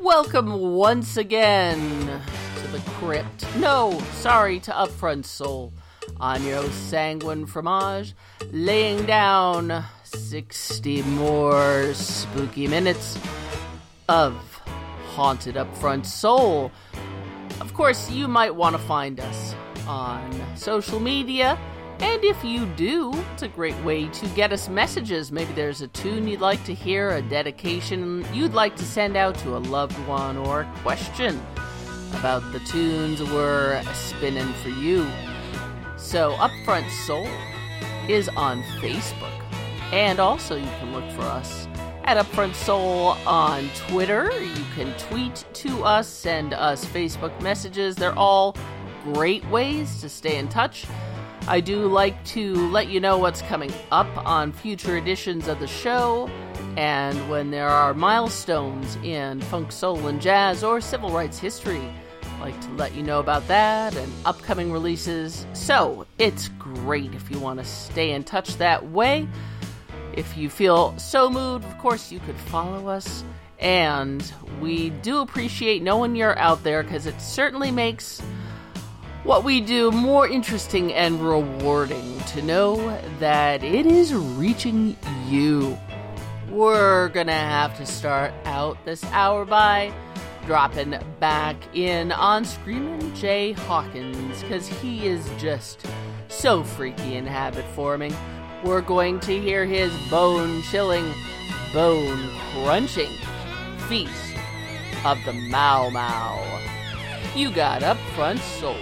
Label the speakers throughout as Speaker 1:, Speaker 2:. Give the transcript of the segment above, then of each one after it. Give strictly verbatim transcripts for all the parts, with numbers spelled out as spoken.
Speaker 1: Welcome once again to the crypt. No, sorry, to Upfront Soul. I'm your host, Sanguine Fromage, laying down sixty more spooky minutes of haunted Upfront Soul. Of course, you might want to find us on social media, and if you do, it's a great way to get us messages. Maybe there's a tune you'd like to hear, a dedication you'd like to send out to a loved one, or a question about the tunes we're spinning for you. So, Upfront Soul is on Facebook, and also you can look for us at Upfront Soul on Twitter. You can tweet to us, send us Facebook messages. They're all great ways to stay in touch. I do like to let you know what's coming up on future editions of the show, and when there are milestones in funk, soul, and jazz, or civil rights history, I like to let you know about that and upcoming releases. So it's great if you want to stay in touch that way. If you feel so moved, of course, you could follow us, and we do appreciate knowing you're out there, because it certainly makes what we do more interesting and rewarding to know that it is reaching you. We're gonna have to start out this hour by dropping back in on Screamin' Jay Hawkins, because he is just so freaky and habit-forming. We're going to hear his bone-chilling, bone-crunching Feast of the Mau Mau. You got Upfront Soul.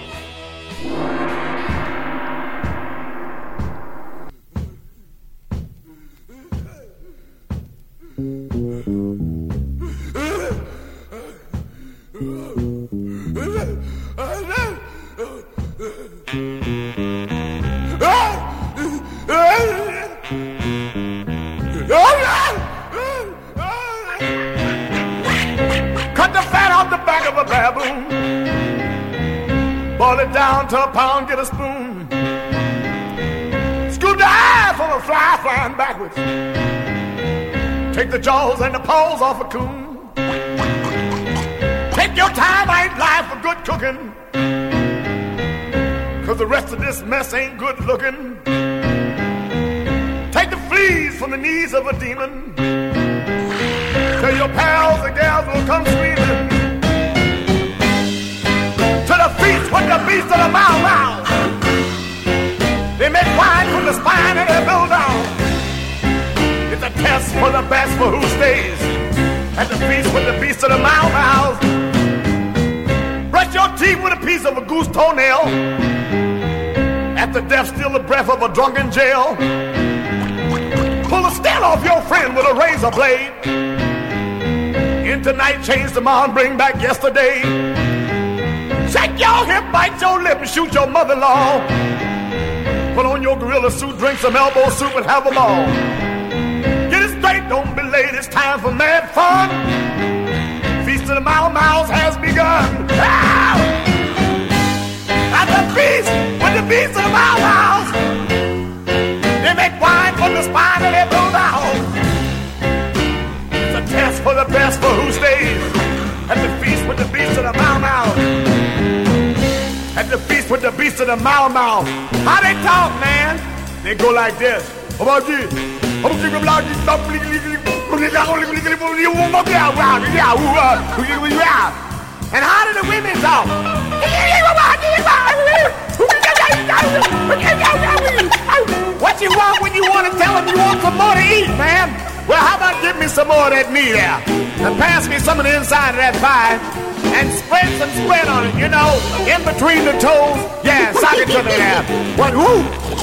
Speaker 2: Cut the fat off the back of a baboon. Boil it down to a pound, get a spoon. Scoop the eye from a fly flying backwards. Take the jaws and the paws off a coon. Take your time, I ain't lying for good cooking, 'cause the rest of this mess ain't good looking. Take the fleas from the knees of a demon. Tell your pals the gals will come screaming to the feast with the beast of the Mau Mau. They make wine from the spine and they build down. It's a test for the best for who stays at the feast with the beast of the Mau Mau. Brush your teeth with a piece of a goose toenail. After death, steal the breath of a drunken jail. Pull the skin off your friend with a razor blade. In tonight, change tomorrow and bring back yesterday. Shake your hip, bite your lip, and shoot your mother-in-law. Put on your gorilla suit, drink some elbow soup, and have them all. Get it straight, don't be late, it's time for mad fun. Feast of the Mau Mau's has begun. Ah! At the feast, with the beast of the Mau Mau's, they make wine from the spine and they blow down. It's a test for the best for who stays at the feast with the beast of the Mau Mau. At the feast with the beast of the Mau Mau. How they talk, man? They go like this. And how do the women talk? What you want when you want to tell them you want some more to eat, man? Well, how about give me some more of that meat there? And pass me some of the inside of that pie. And spread some spread on it, you know, in between the toes. Yeah, sock it to me there. What, whoo?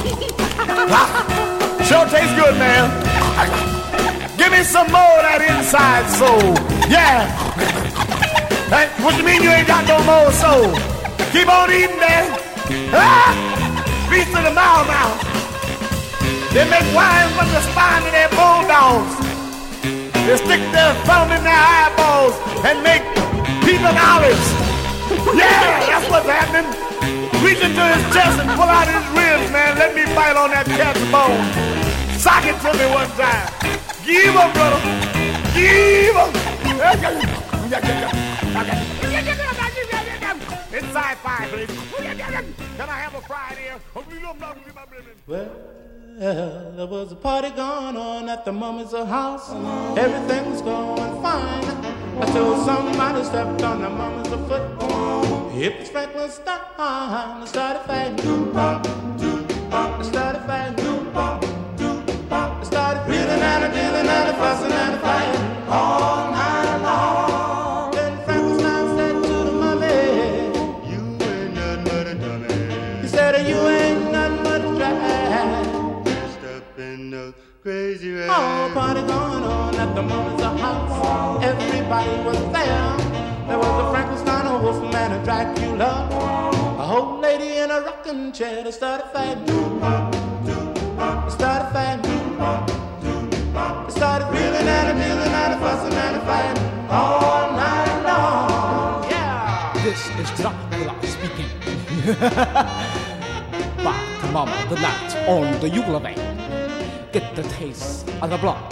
Speaker 2: Sure tastes good, man. Give me some more of that inside soul. Yeah. Hey, what you mean you ain't got no more soul? Keep on eating that. Ah! Beast of the Mau Mau. They make wine from the spine of their bulldogs. They stick their thumb in their eyeballs and make peanut olives. Yeah, that's what's happening. Reach into his chest and pull out his ribs, man. Let me bite on that cat's bone. Sock it to me one time. Give him, brother. Give him. It's sci-fi, please. Can I have a fried ear?
Speaker 3: Well, there was a party going on at the Mama's house. Everything was going fine until somebody stepped on the Mama's foot. It was Frankenstein. It started fighting. It started fighting. It started feeling and a dealing and a fussing and a fighting all night long. Then Frankenstein said to the mummy, "You ain't nothing but a dummy." He said, "You ain't nothing but a drag." Dressed up in those crazy rags. Oh, party going on at the Mama's house. Everybody was there. There was a Frankenstein, a Wolfman, a Dracula, a old lady in a rocking chair that started fighting. Started fighting. Started feeling and a dealing and a fussing and a fighting all night long. Yeah.
Speaker 4: This is Dracula speaking. Back to Mama the night on the Eula vein. Get the taste of the blood.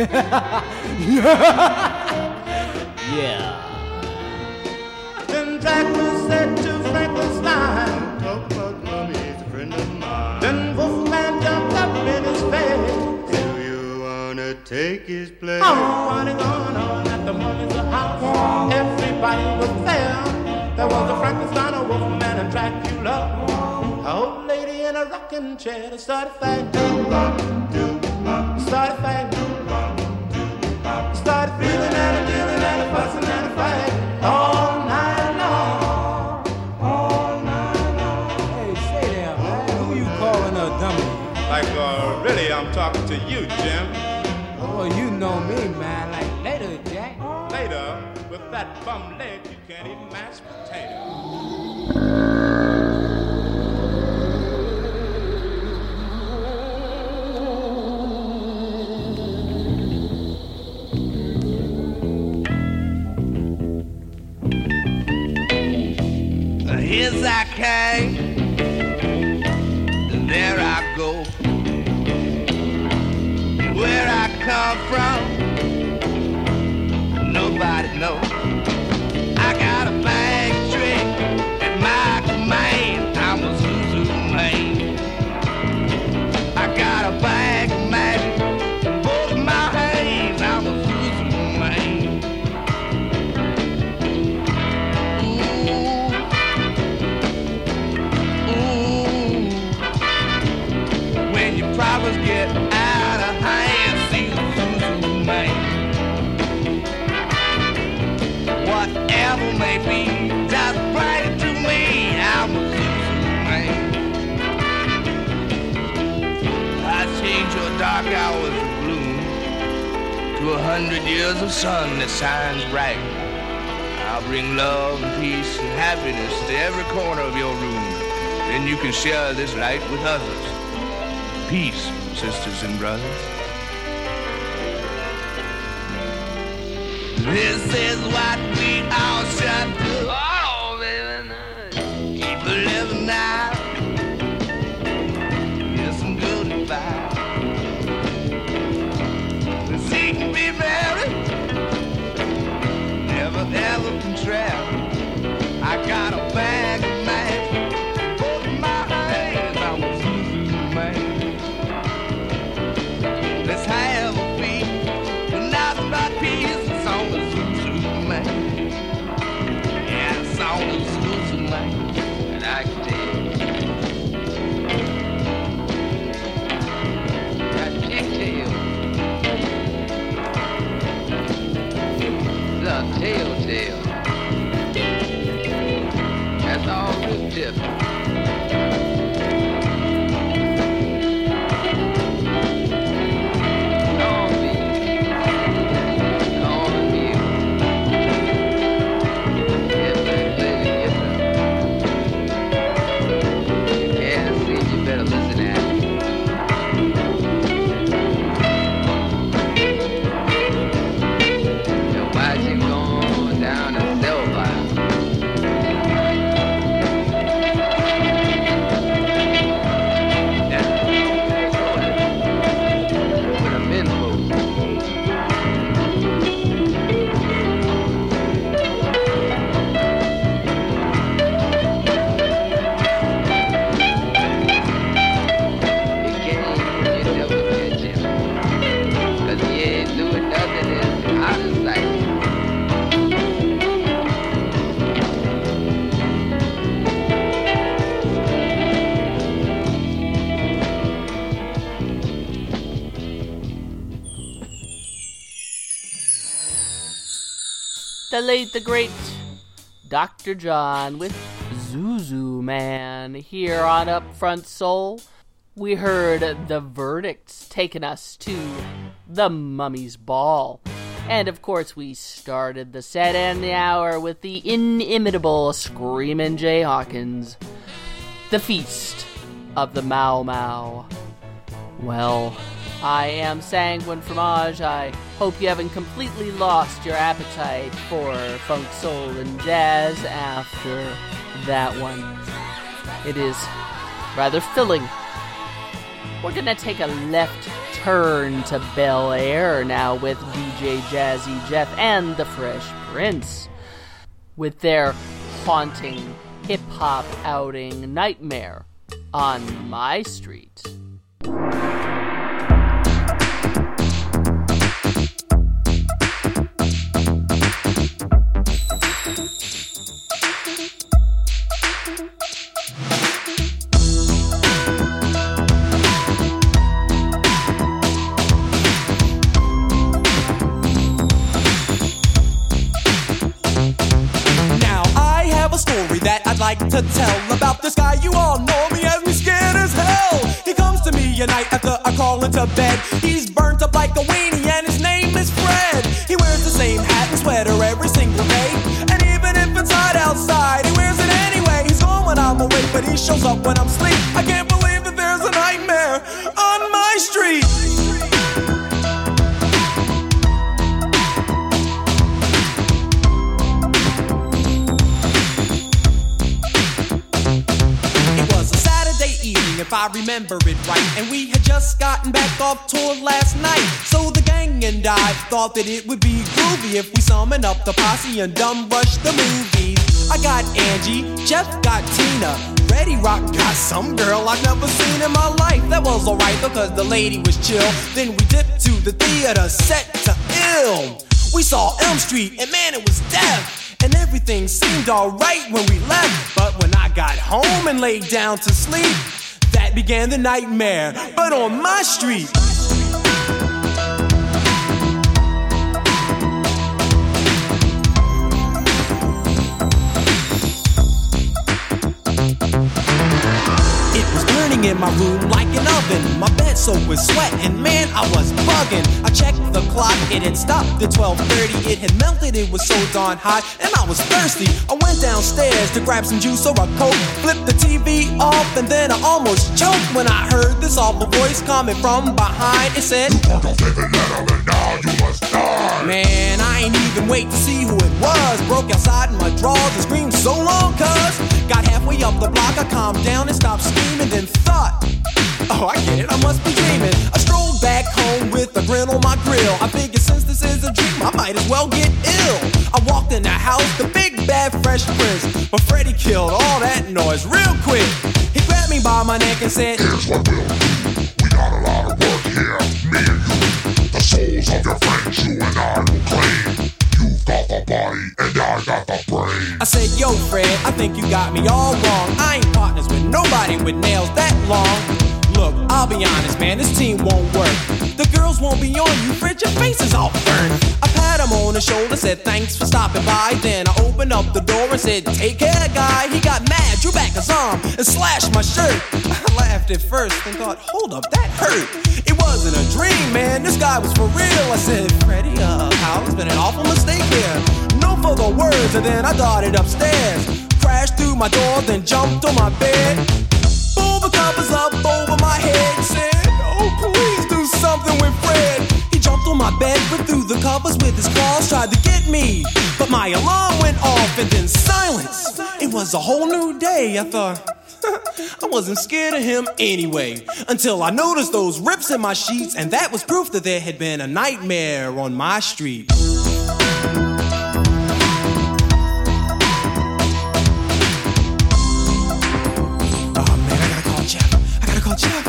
Speaker 1: Yeah.
Speaker 3: Then Dracula said to Frankenstein, "Talk about mommy, he's a friend of mine." Then Wolfman jumped up in his face. "Do you wanna take his place?" Oh, party going on at the Mummy's house. Everybody was there. There was a Frankenstein, a Wolfman, and Dracula, a old lady in a rocking chair that started fighting. Started fighting. Started feeling and a dealing and a fussing and a fighting all night long. All night long.
Speaker 5: Hey, say there, man. Who you calling a dummy?
Speaker 3: Like, uh, really, I'm talking to you, Jim.
Speaker 5: Oh, you know me, man. Like later, Jack.
Speaker 3: Later, with that bum leg, you can't eat mashed potatoes.
Speaker 6: Here's I came, and there I go. Where I come from, nobody knows. I got a bag trick at my command. I'm a Zuzu man. I got a bag of magic in both of my hands. I'm a Zuzu man. Problems get out of hand, see the Zuzu man. Whatever may be, just bring it to me. I'm a Zuzu man. I change your dark hours of gloom to a hundred years of sun that shines bright. I'll bring love and peace and happiness to every corner of your room. Then you can share this light with others. Peace, sisters and brothers. This is what we all should do. Oh, baby, keep living now. Here's some good advice. She can be married, never ever control. I got a bag of magic, both of my hands. I'm a Zuzu man. Let's have a beat, but not about peace. It's on the Zuzu man. Yeah, it's on the Zuzu man. And I can tell you.
Speaker 1: the late, the great Doctor John with Zuzu Man. Here on Up Front Soul, we heard The Verdicts taking us to The Mummy's Ball. And of course, we started the set and the hour with the inimitable Screamin' Jay Hawkins, The Feast of the Mau Mau. Well, I am Sanguine Fromage. I hope you haven't completely lost your appetite for funk, soul, and jazz after that one. It is rather filling. We're gonna take a left turn to Bel Air now with D J Jazzy Jeff and the Fresh Prince with their haunting hip-hop outing Nightmare on My Street.
Speaker 7: That I'd like to tell about this guy. You all know me as me scared as hell. He comes to me at night after I crawl into bed. He's burnt up like a weenie and his name is Fred. He wears the same hat and sweater every single day, and even if it's hot outside, he wears it anyway. He's gone when I'm awake, but he shows up when I'm asleep. I can't believe that there's a nightmare on my street. If I remember it right, and we had just gotten back off tour last night. So the gang and I thought that it would be groovy if we summon up the posse and dumb rush the movies. I got Angie, Jeff got Tina, Reddy Rock got some girl I've never seen in my life. That was alright because the lady was chill. Then we dipped to the theater set to ill. We saw Elm Street and man, it was death. And everything seemed alright when we left. But when I got home and laid down to sleep, that began the nightmare, but on my street. It was burning in my room like an oven. My bed soaked with sweat, and man, I was bugging. I checked the clock, it had stopped at twelve thirty. It had melted, it was so darn hot, and I was thirsty. I went downstairs to grab some juice or a Coke, flipped the T V off, and then I almost choked when I heard this awful voice coming from behind. It said, "You broke a favorite letter, and now you must die." Man, I ain't even wait to see who it was. Broke outside in my drawers and screamed so long, cuz got halfway up the block, I calmed down and stopped screaming, then thought, oh, I get it, I must be dreaming. I strolled back home with a grin on my grill. I figured since this is a dream, I might as well get ill. I walked in the house, the big bad Fresh Prince, but Freddie killed all that noise real quick. He grabbed me by my neck and said, here's what we'll do. We got a lot of work here, me and you. The souls of your friends, you and I will claim. You've got the body, and I got the brain. I said, yo, Fred, I think you got me all wrong. I ain't partners with nobody with nails that long. Look, I'll be honest, man, this team won't work. The girls won't be on you, Fred, your face is all burned. I pat him on the shoulder, said thanks for stopping by. Then I opened up the door and said, take care, guy. He got mad, drew back his arm, and slashed my shirt. I laughed at first and thought, hold up, that hurt. It wasn't a dream, man, this guy was for real. I said, Freddie, uh, Hal, it's been an awful mistake here. No further words, and then I darted upstairs. Crashed through my door, then jumped on my bed. Pulled the covers up over my head, said, oh, please do something with Fred. He jumped on my bed, but through the covers with his claws, tried to get me. But my alarm went off, and then silence. It was a whole new day. I thought, I wasn't scared of him anyway, until I noticed those rips in my sheets, and that was proof that there had been a nightmare on my street. Jeff.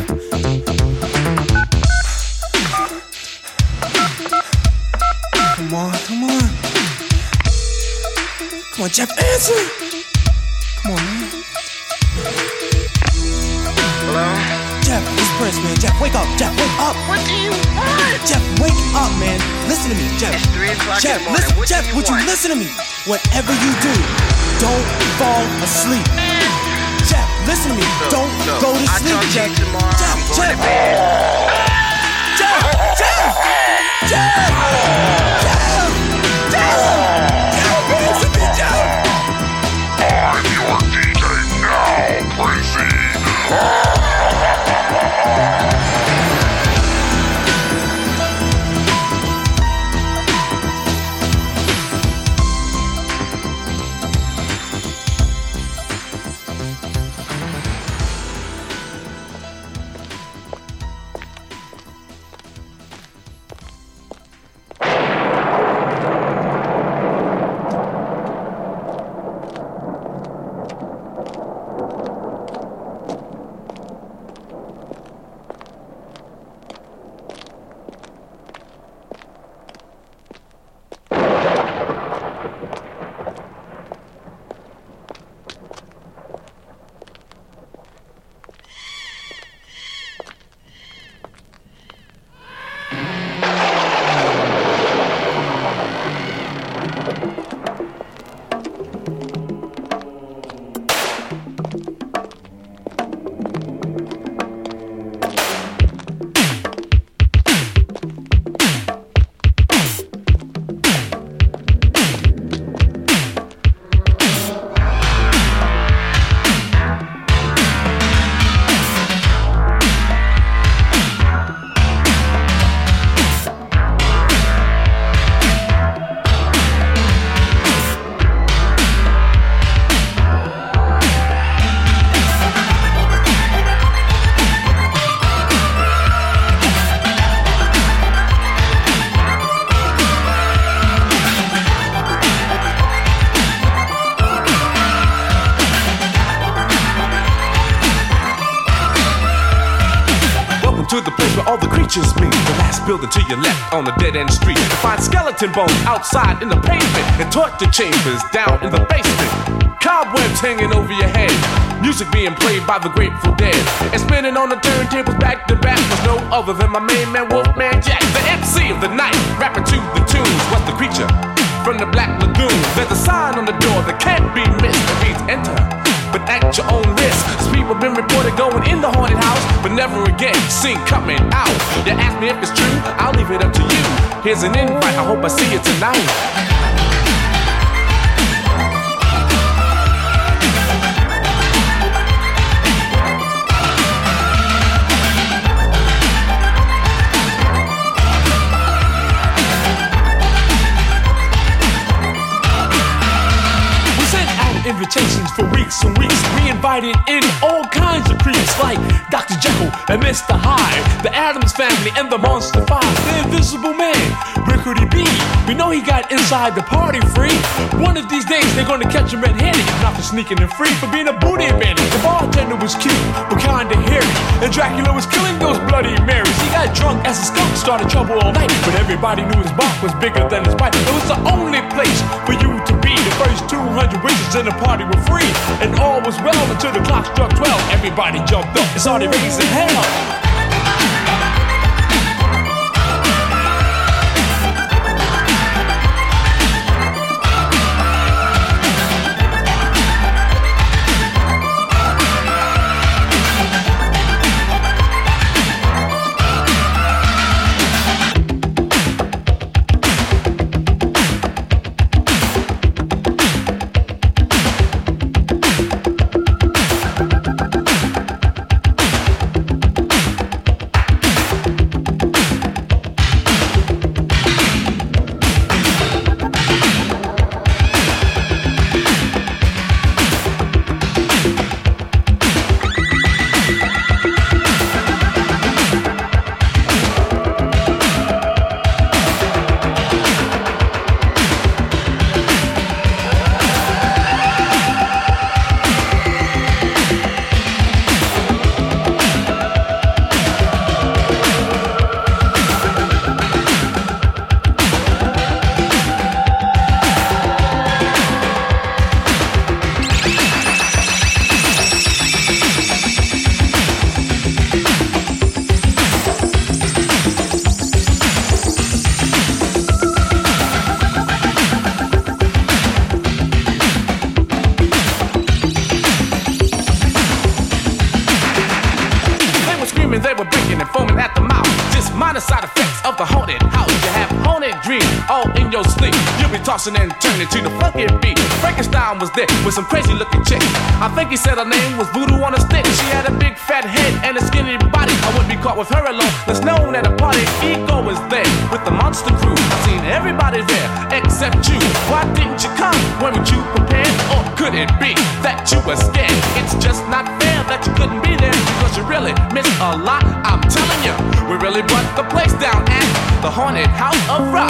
Speaker 7: Come on, come on. Come on, Jeff, answer. Come on, man. Hello? Jeff, it's Prince, man. Jeff, wake up. Jeff, wake up.
Speaker 6: What do you want?
Speaker 7: Jeff, wake up, man. Listen to me, Jeff.
Speaker 6: It's three o'clock
Speaker 7: Jeff,
Speaker 6: in the morning.
Speaker 7: listen,
Speaker 6: What
Speaker 7: Jeff,
Speaker 6: do you
Speaker 7: would you
Speaker 6: want?
Speaker 7: listen to me? Whatever you do, don't fall asleep. Jeff, listen to me.
Speaker 6: So,
Speaker 7: don't
Speaker 6: so,
Speaker 7: go to
Speaker 6: I'll
Speaker 7: sleep,
Speaker 6: talk to
Speaker 7: Jeff.
Speaker 6: you tomorrow.
Speaker 7: Jeff,
Speaker 6: I'm going
Speaker 7: Jeff.
Speaker 6: to bed.
Speaker 7: Jeff, Jeff, Jeff, Jeff, Jeff, Jeff, listen to me, Jeff.
Speaker 2: I'm your D J now, Crazy.
Speaker 8: To the place where all the creatures meet. The last building to your left on the dead-end street. You find skeleton bones outside in the pavement and torture chambers down in the basement. Cobwebs hanging over your head. Music being played by the Grateful Dead. And spinning on the turntables back to back was no other than my main man Wolfman Jack. The M C of the night, rapping to the tunes, was the creature from the Black Lagoon. There's a sign on the door that can't be missed. It reads enter, but at your own risk. Cause people been reported going in the haunted house, but never again seen coming out. You ask me if it's true, I'll leave it up to you. Here's an invite, I hope I see you tonight. Invitations for weeks and weeks. We invited in all kinds of creeps like Doctor Jekyll and Mister Hyde, the Addams Family and the Monster Five, the Invisible Man, where could he be? We know he got inside the party free. One of these days they're gonna catch him red-handed, not for sneaking and free, for being a booty bandit. The bartender was cute, but kinda hairy, and Dracula was killing those Bloody Marys. He got drunk as a skunk, started trouble all night, but everybody knew his bark was bigger than his bite. It was the only place for you to be. The first two hundred witches in the party were free, and all was well until the clock struck twelve. Everybody jumped up and started raising hell. foaming at the mouth. Just minor side effects of the haunted house. You have haunted dreams all in your sleep. You'll be tossing and turning to the funky beat. Frankenstein was there with some crazy looking chick. I think he said her name was Voodoo on a stick. She had a big fat head and a skinny body. I wouldn't be caught with her alone. Let's known at a party. Ego was there with the monster crew. I seen everybody there except you. Why didn't you come? Weren't you prepared? Or could it be that you were scared? It's just not fair that you couldn't be there because you really missed a lot. I'm telling you, we really brought the place down at the Haunted House of Rock.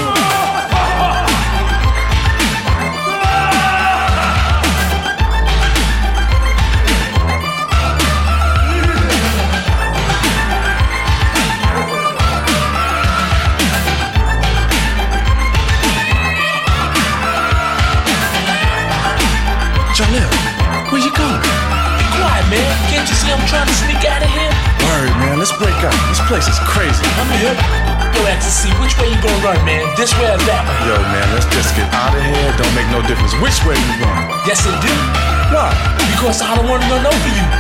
Speaker 9: Jalil, where you going?
Speaker 10: Be quiet, man. Can't you see I'm trying to sneak out of here?
Speaker 9: Word, man. Let's break up. This place is crazy.
Speaker 10: I'm here. Yo, Ecstasy, which way you gonna run, man? This way or that way?
Speaker 9: Yo, man, let's just get out of here. Don't make no difference which way you run.
Speaker 10: Yes, it do.
Speaker 9: Why?
Speaker 10: Because I don't want to run over you.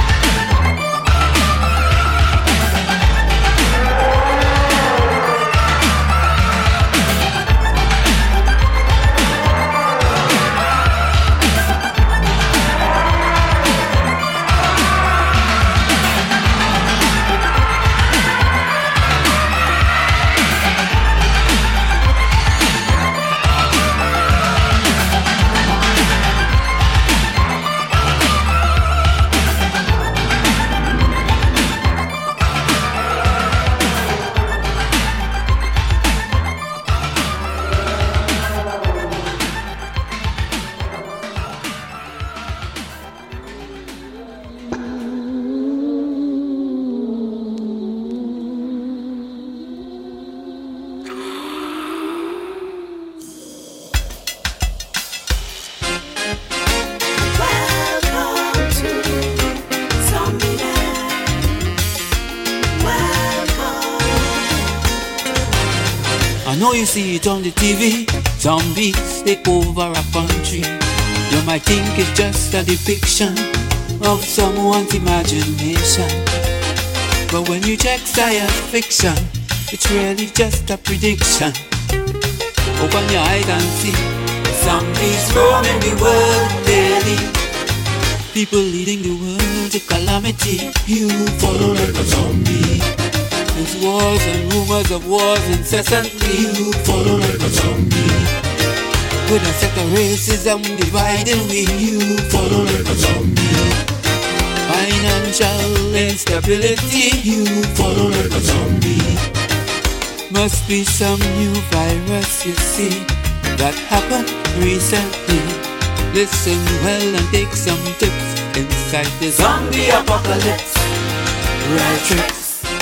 Speaker 11: I know you see it on the T V. Zombies take over a country. You might think it's just a depiction of someone's imagination, but when you check science fiction, it's really just a prediction. Open your eyes and see zombies roaming the world daily. People leading the world to calamity. You follow like a zombie. There's wars and rumors of wars incessantly. You follow like a zombie. With a set of racism dividing we. You follow like a zombie. Financial instability. You follow like a zombie. Must be some new virus you see that happened recently. Listen well and take some tips inside the zombie apocalypse. Right tricks.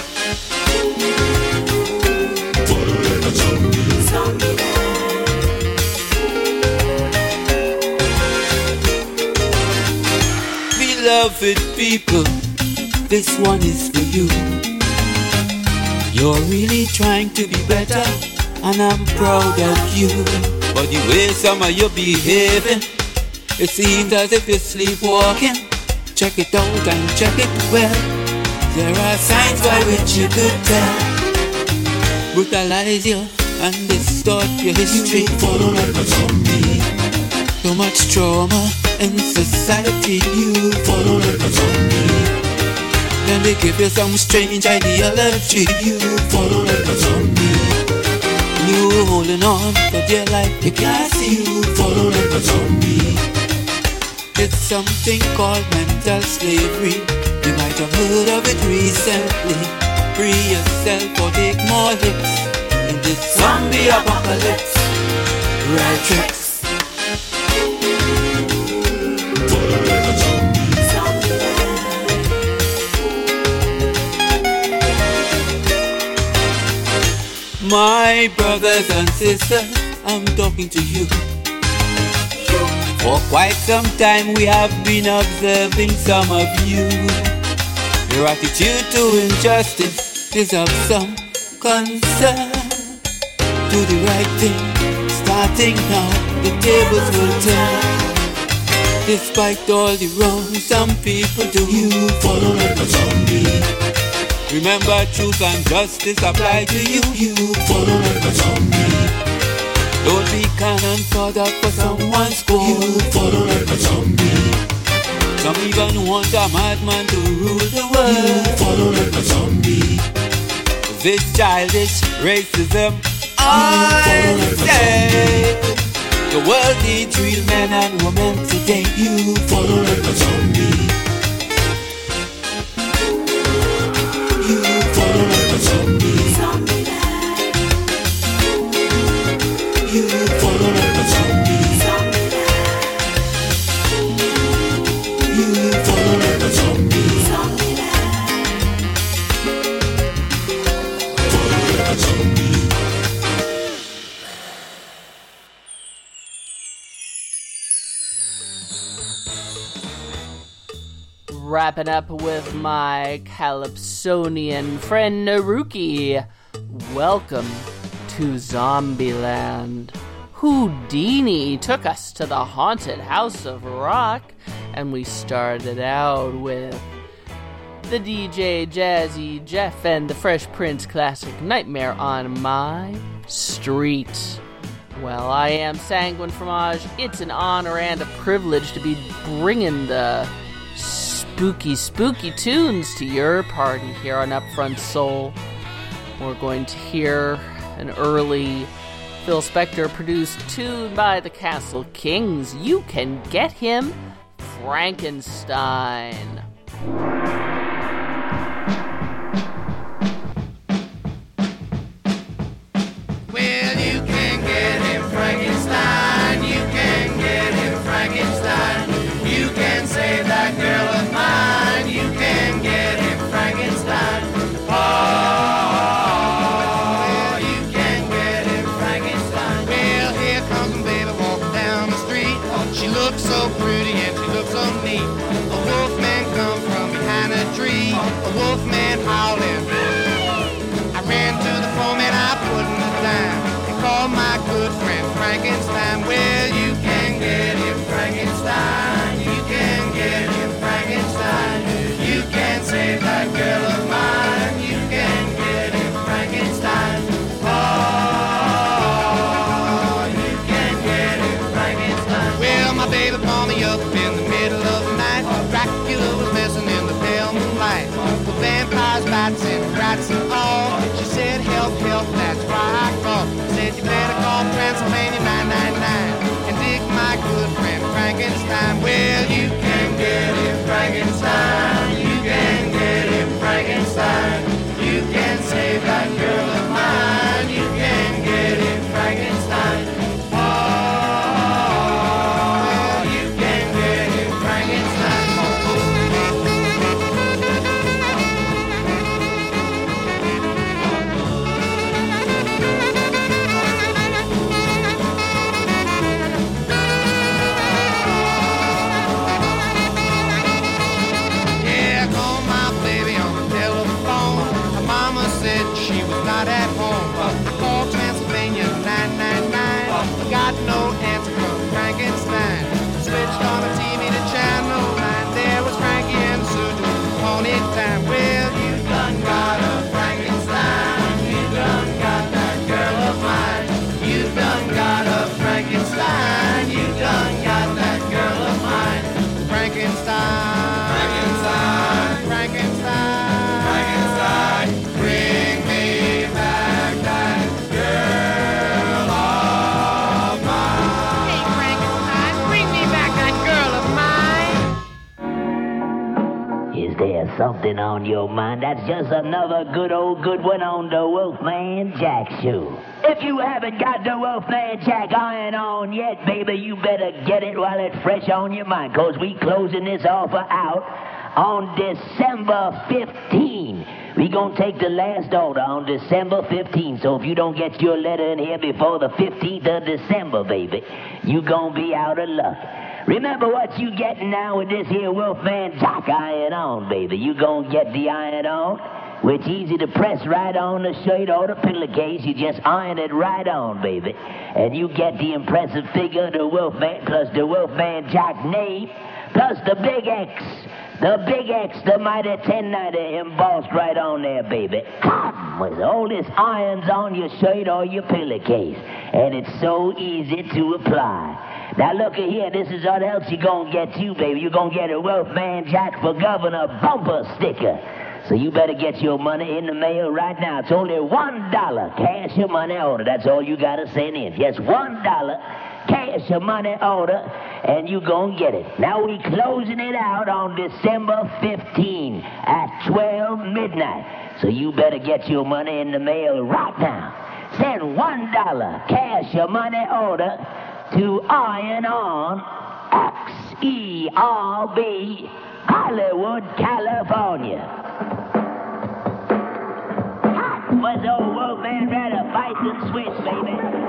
Speaker 11: Beloved people, this one is for you. You're really trying to be better, and I'm proud of you. But the way some of you behaving, it seems as if you're sleepwalking. Check it out and check it well. There are signs by which you could tell. Brutalize you and distort your history. Follow like a zombie. So much trauma in society. You follow like a zombie. Then they give you some strange ideology. You follow like a zombie. You holding on for dear life. You can't see. You follow like a zombie. It's something called mental slavery. You might have heard of it recently. Free yourself or take more hits in this zombie apocalypse. Right tricks. My brothers and sisters, I'm talking to you. For quite some time we have been observing some of you. Your attitude to injustice is of some concern. Do the right thing, starting now, the tables will turn. Despite all the wrong some people do, you follow like a zombie. Remember, truth and justice apply to you.
Speaker 12: You follow like a zombie.
Speaker 11: Don't be cannon fodder for someone's goal.
Speaker 12: You follow like a zombie.
Speaker 11: Some even want a madman to rule the world.
Speaker 12: You follow like a zombie.
Speaker 11: This childish racism, I say. The world needs real men and women today.
Speaker 12: You follow like a zombie. You follow like a zombie. Zombie land. You follow like a zombie. Zombie land. You follow like a zombie. Zombie land. Follow like a zombie.
Speaker 1: Wrapping up with my Calypsonian friend Naruki. Welcome to Zombieland. Houdini took us to the haunted House of Rock, and we started out with the D J Jazzy Jeff and the Fresh Prince classic Nightmare on My Street. Well, I am Sanguine Fromage. It's an honor and a privilege to be bringing the spooky, spooky tunes to your party here on Upfront Soul. We're going to hear an early Phil Spector produced tune by the Castle Kings. You Can Get Him, Frankenstein.
Speaker 13: Well, you can get him, Frankenstein. You can get him, Frankenstein. You can save that girl of mine. You can get him, Frankenstein. Oh, you can get him, Frankenstein. Well, here comes a baby walking down the street. She looks so pretty and she looks so neat. A wolfman come from behind a tree. A wolfman howling. I ran to the foreman, I put him down and called my good friend Frankenstein. Well, you can get him, Frankenstein. You can get him, Frankenstein. You can save that girl of mine. You can get him, Frankenstein. Oh, you can get him, Frankenstein. Well, my baby called me up in the middle of the night. Dracula was messing in the pale moonlight. The vampires, bats, and rats and all. She said, help, help, that's why I called. Said, you better call Transylvania nine nine nine and dig my good friend Frankenstein. Well, you can get him, Frankenstein. You can get him, Frankenstein. You can save that girl of mine. You can get him, Frankenstein. Oh, you can get him, Frankenstein. Yeah, I called my baby on the telephone. Her mama said she was not at home. But I called Transylvania nine nine nine. Got no answer from Frankenstein. Switched on the T V to channel nine. There was Frankie and Sue doing pony time. Well, you done got a Frankenstein. You done got that girl of mine. You done got a Frankenstein. You done got that girl of mine. Frankenstein. Frankenstein. Frankenstein. Frankenstein. Bring me back that girl of mine. Hey, Frankenstein, bring me back that girl of mine.
Speaker 14: Is there something on your mind? That's just another good old good one on the Wolfman Jack show. If you haven't got the Wolfman Jack iron on yet, baby, you better get it while it's fresh on your mind, cause we closing this offer out on December fifteenth. We gonna take the last order on December fifteenth, so if you don't get your letter in here before the fifteenth of December, baby, you gonna be out of luck. Remember what you getting now with this here Wolfman Jack iron on, baby. You gonna get the iron on, which easy to press right on the shirt or the pillowcase. You just iron it right on, baby. And you get the impressive figure of the Wolfman, plus the Wolfman Jack name, plus the big X, The big X, the mighty ten ninety embossed right on there, baby. Come with all this irons on your shirt or your pillowcase. And it's so easy to apply. Now look here, this is what else you're gonna get too, baby. You're gonna get a Wolfman Jack for Governor bumper sticker. So you better get your money in the mail right now. It's only one dollar. Cash your money order. That's all you gotta send in. Just one dollar. Cash your money order, and you gonna get it. Now we closing it out on December fifteenth at twelve midnight. So you better get your money in the mail right now. Send one dollar. Cash your money order to Iron On X E R B, Hollywood, California. Hot was old Wolfman rather fight than switch, baby.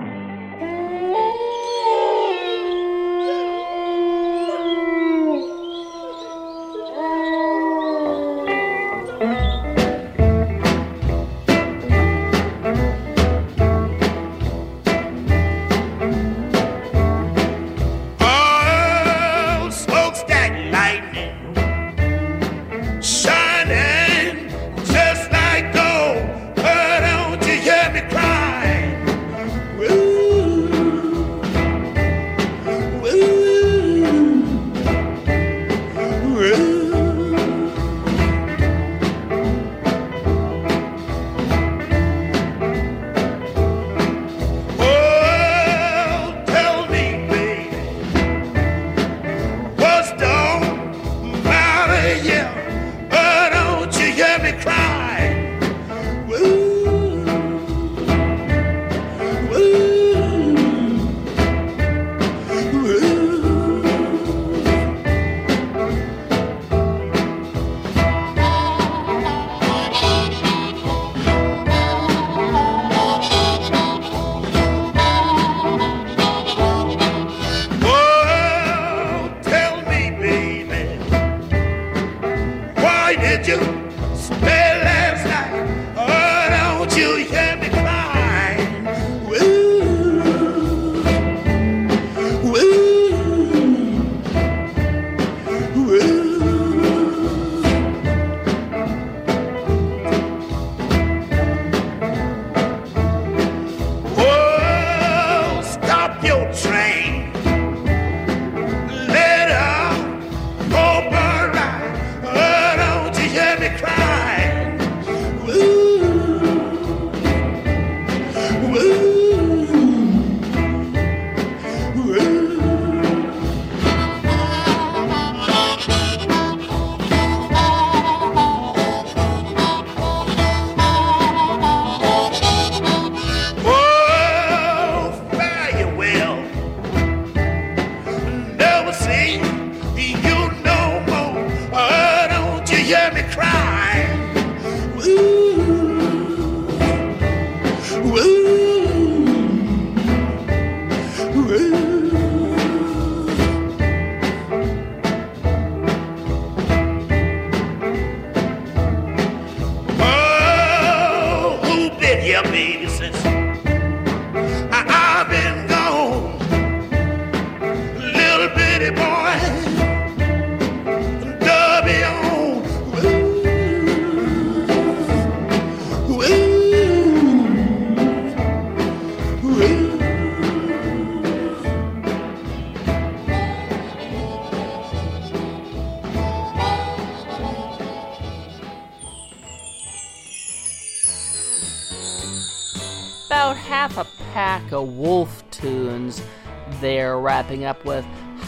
Speaker 1: About half a pack of Wolf tunes there, wrapping up with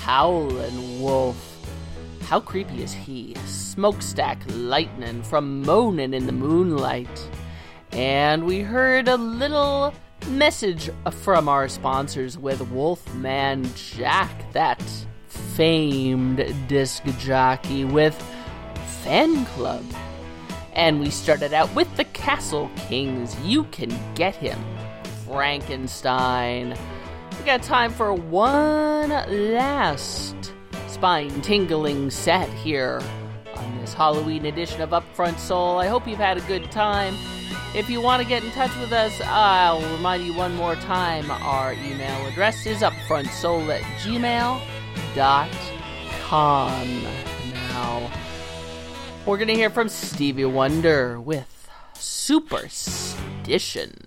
Speaker 1: Howlin' Wolf. How creepy is he? Smokestack Lightnin' from Moanin' in the Moonlight. And we heard a little message from our sponsors with Wolfman Jack, that famed disc jockey, with Fan Club. And we started out with the Castle Kings, You Can Get Him, Frankenstein. We got time for one last spine-tingling set here on this Halloween edition of Upfront Soul. I hope you've had a good time. If you want to get in touch with us, I'll remind you one more time, our email address is upfrontsoul at gmail dot com. now. We're going to hear from Stevie Wonder with Superstition.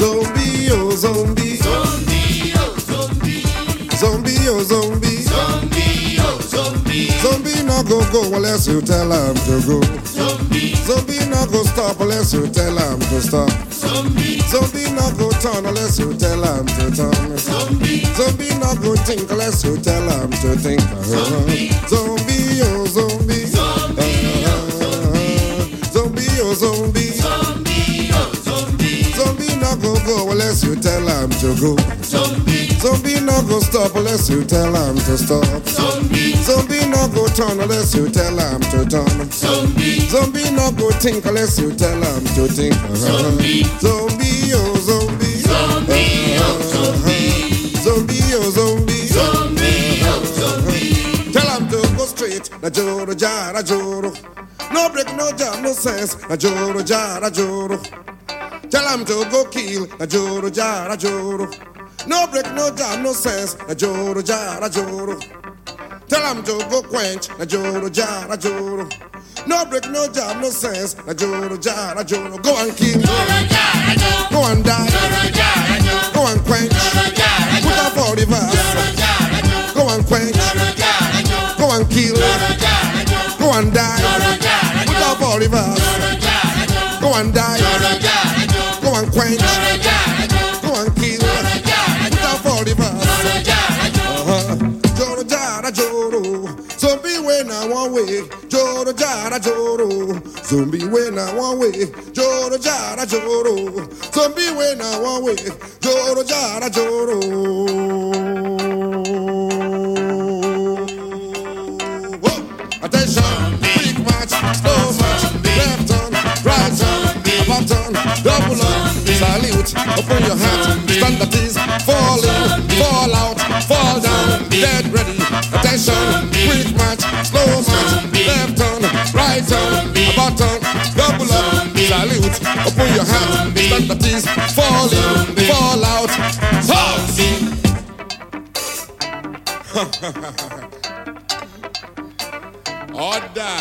Speaker 15: Zombie, oh zombie.
Speaker 12: Zombie, oh zombie.
Speaker 15: Zombie, oh zombie.
Speaker 12: Zombie, oh zombie.
Speaker 15: Zombie no go go unless you tell him to go.
Speaker 12: Zombie.
Speaker 15: Zombie no go stop unless you tell him to stop.
Speaker 12: Zombie.
Speaker 15: Zombie no go turn unless you tell him to turn.
Speaker 12: Zombie.
Speaker 15: Zombie no go think unless you tell him to think.
Speaker 12: Zombie.
Speaker 15: Zombie, oh zombie.
Speaker 12: Zombie, oh zombie.
Speaker 15: Zombie, oh zombie.
Speaker 12: Zombie, oh zombie.
Speaker 15: Zombie no go go unless you tell him to go.
Speaker 12: Zombie.
Speaker 15: Zombie no go stop unless you tell him to stop.
Speaker 12: Zombie.
Speaker 15: Zombie no go turn unless you tell him to turn.
Speaker 12: Zombie.
Speaker 15: Zombie no go think unless you tell him to think.
Speaker 12: Zombie.
Speaker 15: Zombie, oh zombie.
Speaker 12: Zombie, oh zombie.
Speaker 15: Zombie, oh zombie.
Speaker 12: Zombie, oh zombie.
Speaker 15: Tell him to go straight. Na joro jara joro. No break, no jam, no sense. Na joro jara joro. Tell him to go kill. Na joro jara joro. No break, no jam, no sense. Na joro jara joro. Tell him to go quench. Na joro jara joro. No break, no jam, no sense. Na joro jara joro. Go and kill.
Speaker 12: Joro jara joro.
Speaker 15: Go and die.
Speaker 12: Joro jara joro.
Speaker 15: Go and quench.
Speaker 12: Joro jara joro.
Speaker 15: Put up all the verse.
Speaker 12: Joro jara joro.
Speaker 15: Go and quench.
Speaker 12: Joro jara joro.
Speaker 15: Go and kill.
Speaker 12: Joro jara joro.
Speaker 15: Go and die.
Speaker 12: Joro jara
Speaker 15: Put
Speaker 12: joro.
Speaker 15: up all the verse.
Speaker 12: Joro jara joro.
Speaker 15: Go and die.
Speaker 12: Joro jara joro.
Speaker 15: Go and quench.
Speaker 12: Joro jara joro.
Speaker 15: Go and kill.
Speaker 12: Joro jara
Speaker 15: Put up all the verse.
Speaker 12: Joro jara joro.
Speaker 15: Uh-huh. Joro jara joro. Zombie way now one way. Joro jara joro. Zombie way now one way. Joro jara joro. Zombie way now one way. Joro jara joro. Whoa. Attention, quick march, slow march, left turn, right turn, about turn, double up, salute, open your hat, stand at ease, fall in, fall out, fall down, dead ready. Attention, quick march, slow march, left turn, right turn, about turn, double up, salute, open your hat, stand at ease, fall in, fall out, Order.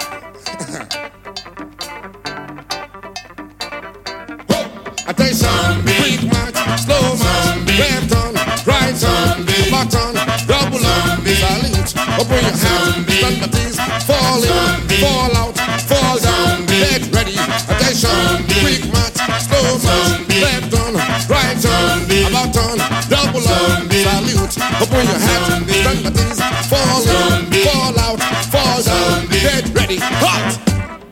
Speaker 15: Attention, quick march, slow march, left turn, right turn, back turn, double up, salute, open your hat, stand at ease, fall in, fall out, fall down, get ready. Attention, quick march, slow march, left turn, right turn, about turn, double up, salute, open your hat, stand at ease, fall in, fall out, fall down, get ready. Hot.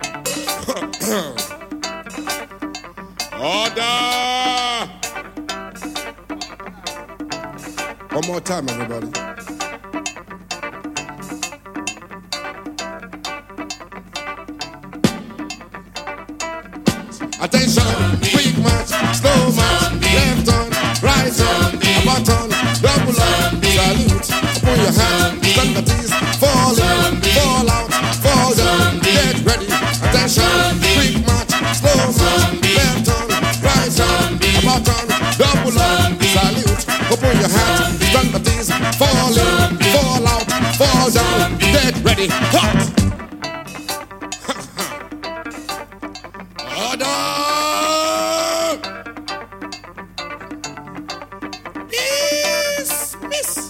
Speaker 15: Order! One more time, everybody. Attention, quick march, slow march, left turn, right turn, about turn, double up, salute, open your hat, stand at ease, fall in, fall out, fall down, get ready. Attention, quick march, slow march, left turn, right turn, about turn, double up, salute, open your hat, stand at ease, fall in, fall out, fall down, get ready. Hot! Order! Miss, miss.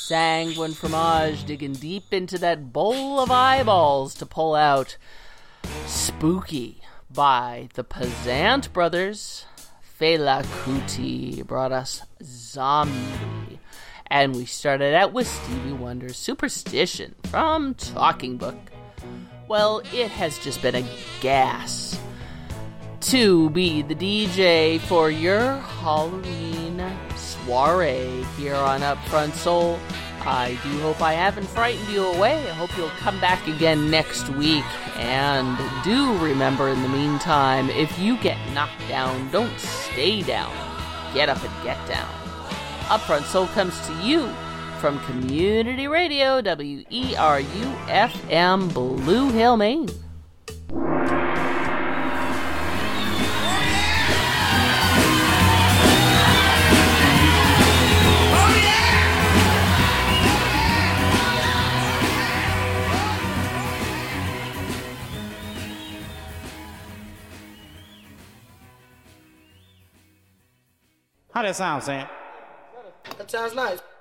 Speaker 1: Sanguine Fromage, digging deep into that bowl of eyeballs to pull out Spooky by the Pazant Brothers. Fela Kuti brought us Zombie. And we started out with Stevie Wonder's Superstition from Talking Book. Well, it has just been a gas to be the D J for your Halloween soiree here on Upfront Soul. I do hope I haven't frightened you away. I hope you'll come back again next week. And do remember, in the meantime, if you get knocked down, don't stay down. Get up and get down. Upfront Soul comes to you from Community Radio, W E R U F M, Blue Hill, Maine.
Speaker 3: How that sound, Sam?
Speaker 16: That sounds nice.